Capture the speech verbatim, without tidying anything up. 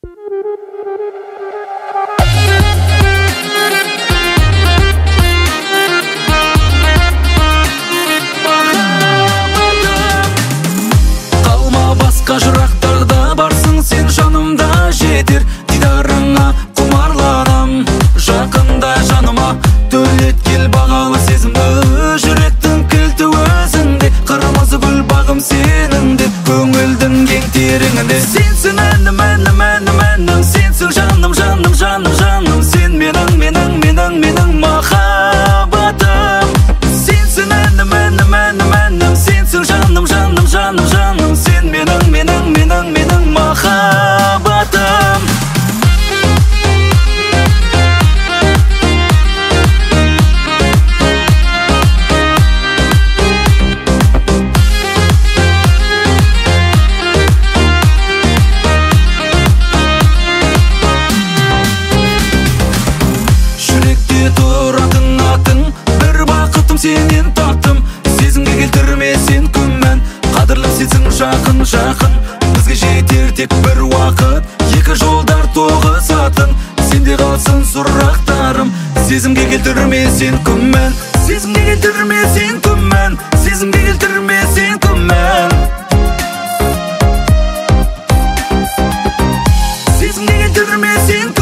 Жырақтарда барсың сен, жанымда жетер дидарыңа құмарланам. Жақында жаныма төлеткел бағалы сезімді, жүректің кілті өзіңде, қырмызы гүл бағым сеніңде, көңілдің кең тереңінде. Сенсің әнім, әнім, әнім, әнім, сенсің жаным, жаным, жаным, жаным, сен менің, менің, менің, менің махаббатым. Сенсің әнім, әнім, әнім, әнім, сенсің жаным, жаным, жаным, жаным, сен менің, менің, менің, менің махаббатым. Жүректе тұратын атың, бір бақытым сенен таптым. Сезімге келтірме сен күмән, қадірлі сенсің жақын, жақын. Бізге жетер тек бір уақыт, екі жолдар тоғысатын. Сенде қалсын сұрақтарым, сезімге келтірме сен күмән, сезімге келтірме сен күмән, сезімге келтірме сен күмән, сезімге келтірме сен күмән.